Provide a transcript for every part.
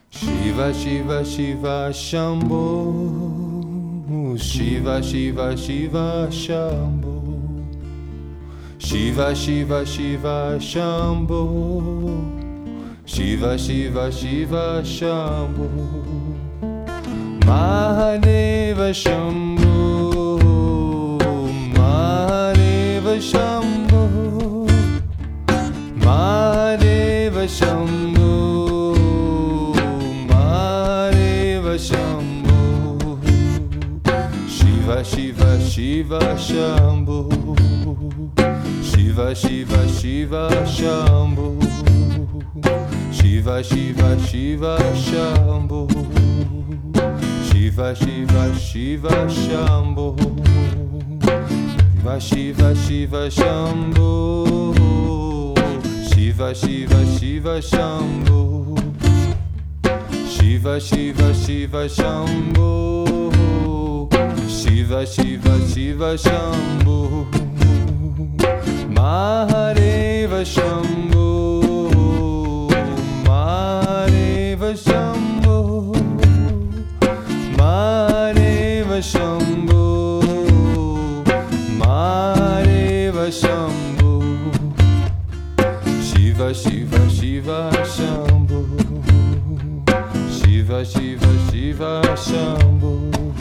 Shiva Shiva Shiva Shambho, Shiva Shiva Shiva Shambho, Shiva Shiva Shiva Shambho, Shiva Shiva Shiva Shambho, Mahadeva Shambho, Mahadeva Shambho, Mahadeva Shambho, Mahadeva Shambho, Shiva Shiva Shiva Shambho, Shiva Shiva Shiva Shambho, Shiva Shiva Shiva Shambho, Shiva Shiva Shiva Shambho, Shiva Shiva Shiva Shambho, Shiva Shiva Shiva Shambho, Shiva Shiva Shiva Shambho, Shiva Shiva Shiva Shambho, Mahadeva Shambho, Mahadeva Shambho, Mahadeva Shambho, Mahadeva Shambho, Shiva Shiva Shiva Shambho, Shiva Shiva Shiva Shambho,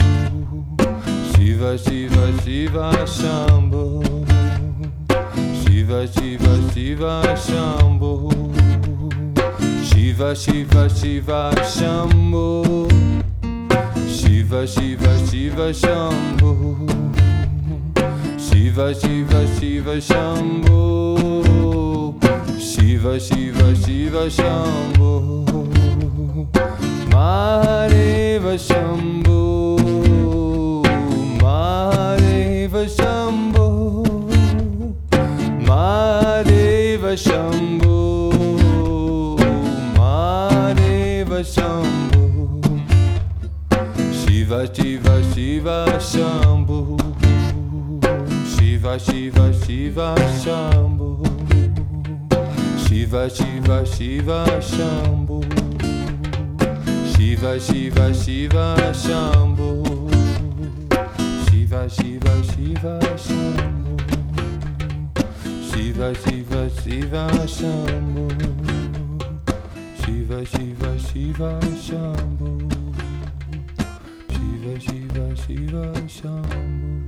Shiva Shiva Shiva Shambho, Shiva Shiva Shiva Shambho, Shiva Shiva Shiva Shambho, Shiva Shiva Shiva Shambho, Shiva Shiva Shiva Shambho, Shiva Shiva Shiva Shambho, Mahadeva Shambho, Mahadeva Shambho, Mahadeva Shambho, Mahadeva Shambho, Shiva Shiva Shiva Shambho, Shiva Shiva Shiva Shambho, Shiva Shiva Shiva Shambho, Shiva Shiva Shiva Shambho, Shiva Shiva Shiva Shambho, Shiva Shiva Shiva Shambho, Shiva Shiva Shiva Shambho, Shiva Shiva Shiva Shambho.